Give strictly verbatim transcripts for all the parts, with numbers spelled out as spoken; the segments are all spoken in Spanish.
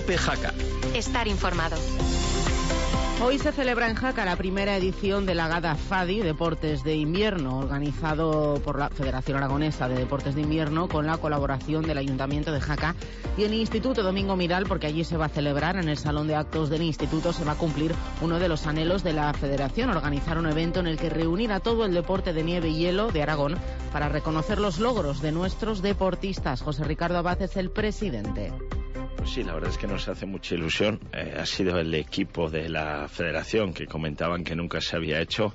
Cope Jaca. Estar informado. Hoy se celebra en Jaca la primera edición de la Gada Fadi, Deportes de Invierno, organizado por la Federación Aragonesa de Deportes de Invierno con la colaboración del Ayuntamiento de Jaca y el Instituto Domingo Miral, porque allí se va a celebrar, en el Salón de Actos del Instituto, se va a cumplir uno de los anhelos de la Federación, organizar un evento en el que reunir a todo el deporte de nieve y hielo de Aragón para reconocer los logros de nuestros deportistas. José Ricardo Abad es el presidente. Pues sí, la verdad es que nos hace mucha ilusión. Eh, ha sido el equipo de la Federación que comentaban que nunca se había hecho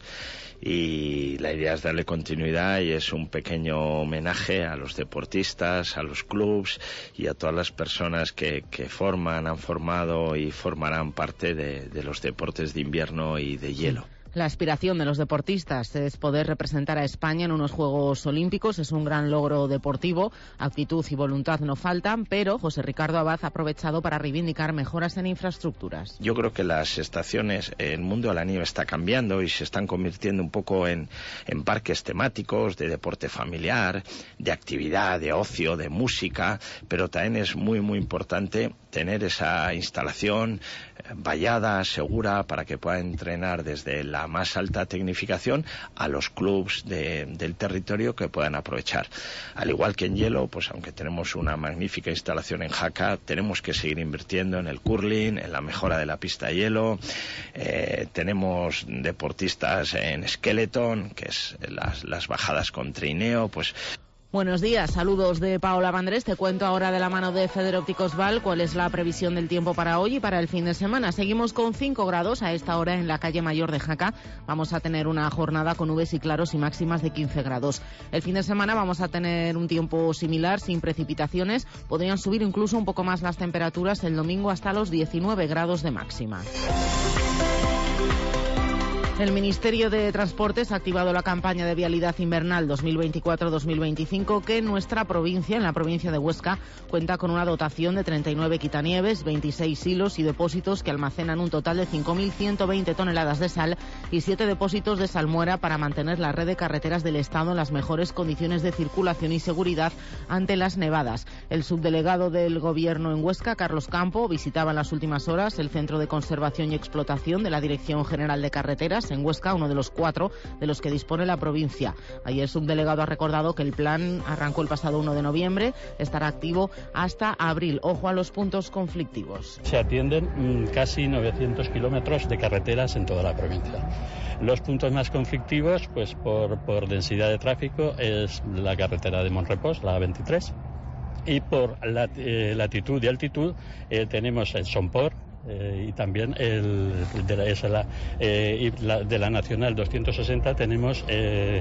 y la idea es darle continuidad y es un pequeño homenaje a los deportistas, a los clubs y a todas las personas que, que forman, han formado y formarán parte de, de los deportes de invierno y de hielo. La aspiración de los deportistas es poder representar a España en unos Juegos Olímpicos. Es un gran logro deportivo. Actitud y voluntad no faltan, pero José Ricardo Abad ha aprovechado para reivindicar mejoras en infraestructuras. Yo creo que las estaciones, el mundo de la nieve está cambiando y se están convirtiendo un poco en, en parques temáticos de deporte familiar, de actividad, de ocio, de música, pero también es muy, muy importante tener esa instalación eh, vallada, segura, para que pueda entrenar desde la más alta tecnificación a los clubs de, del territorio que puedan aprovechar. Al igual que en hielo, pues aunque tenemos una magnífica instalación en Jaca, tenemos que seguir invirtiendo en el curling, en la mejora de la pista de hielo. Eh, tenemos deportistas en skeleton, que es las, las bajadas con trineo, pues... Buenos días, saludos de Paola Vandrés. Te cuento ahora de la mano de Federópticos Val cuál es la previsión del tiempo para hoy y para el fin de semana. Seguimos con cinco grados a esta hora en la calle Mayor de Jaca. Vamos a tener una jornada con nubes y claros y máximas de quince grados. El fin de semana vamos a tener un tiempo similar, sin precipitaciones. Podrían subir incluso un poco más las temperaturas el domingo hasta los diecinueve grados de máxima. El Ministerio de Transportes ha activado la campaña de vialidad invernal dos mil veinticuatro dos mil veinticinco que en nuestra provincia, en la provincia de Huesca, cuenta con una dotación de treinta y nueve quitanieves, veintiséis hilos y depósitos que almacenan un total de cinco mil ciento veinte toneladas de sal y siete depósitos de salmuera para mantener la red de carreteras del Estado en las mejores condiciones de circulación y seguridad ante las nevadas. El subdelegado del Gobierno en Huesca, Carlos Campo, visitaba en las últimas horas el Centro de Conservación y Explotación de la Dirección General de Carreteras en Huesca, uno de los cuatro de los que dispone la provincia. Allí el subdelegado ha recordado que el plan arrancó el pasado uno de noviembre, estará activo hasta abril. Ojo a los puntos conflictivos. Se atienden mmm, casi novecientos kilómetros de carreteras en toda la provincia. Los puntos más conflictivos, pues por, por densidad de tráfico, es la carretera de Monrepós, la A veintitrés, y por lat, eh, latitud y altitud eh, tenemos el Sompor, Eh, y también el, de, la, es la, eh, y la, de la Nacional doscientos sesenta tenemos eh,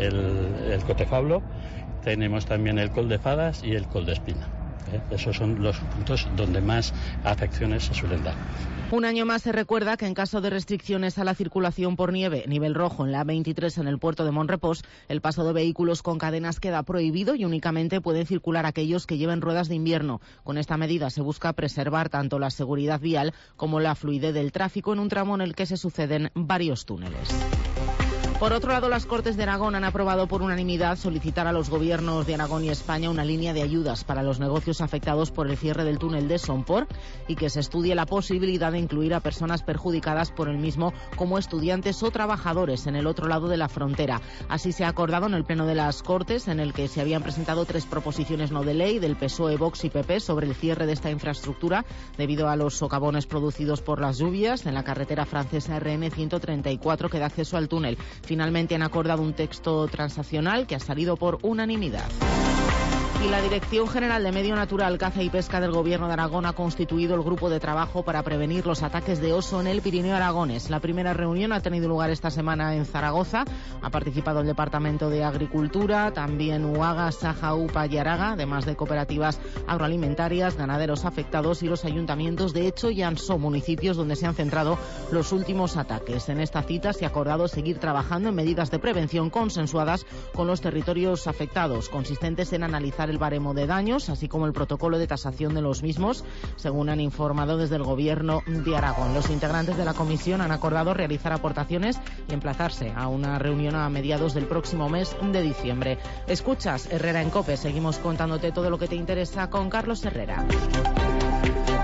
el, el Cotefablo, tenemos también el Col de Fadas y el Col de Espina. ¿eh? Esos son los puntos donde más afecciones se suelen dar. Un año más se recuerda que en caso de restricciones a la circulación por nieve, nivel rojo en la A veintitrés en el puerto de Monrepós, el paso de vehículos con cadenas queda prohibido y únicamente pueden circular aquellos que lleven ruedas de invierno. Con esta medida se busca preservar tanto la seguridad vial como la fluidez del tráfico en un tramo en el que se suceden varios túneles. Por otro lado, las Cortes de Aragón han aprobado por unanimidad solicitar a los gobiernos de Aragón y España una línea de ayudas para los negocios afectados por el cierre del túnel de Sompor y que se estudie la posibilidad de incluir a personas perjudicadas por el mismo como estudiantes o trabajadores en el otro lado de la frontera. Así se ha acordado en el Pleno de las Cortes, en el que se habían presentado tres proposiciones no de ley del P S O E, Vox y P P sobre el cierre de esta infraestructura debido a los socavones producidos por las lluvias en la carretera francesa R N ciento treinta y cuatro que da acceso al túnel. Finalmente han acordado un texto transaccional que ha salido por unanimidad. Y la Dirección General de Medio Natural, Caza y Pesca del Gobierno de Aragón ha constituido el grupo de trabajo para prevenir los ataques de oso en el Pirineo aragonés. La primera reunión ha tenido lugar esta semana en Zaragoza. Ha participado el Departamento de Agricultura, también Uaga, Saja, Upa y Araga, además de cooperativas agroalimentarias, ganaderos afectados y los ayuntamientos de Echo y Ansó, municipios donde se han centrado los últimos ataques. En esta cita se ha acordado seguir trabajando en medidas de prevención consensuadas con los territorios afectados, consistentes en analizar el baremo de daños, así como el protocolo de tasación de los mismos, según han informado desde el Gobierno de Aragón. Los integrantes de la comisión han acordado realizar aportaciones y emplazarse a una reunión a mediados del próximo mes de diciembre. Escuchas Herrera en COPE, seguimos contándote todo lo que te interesa con Carlos Herrera.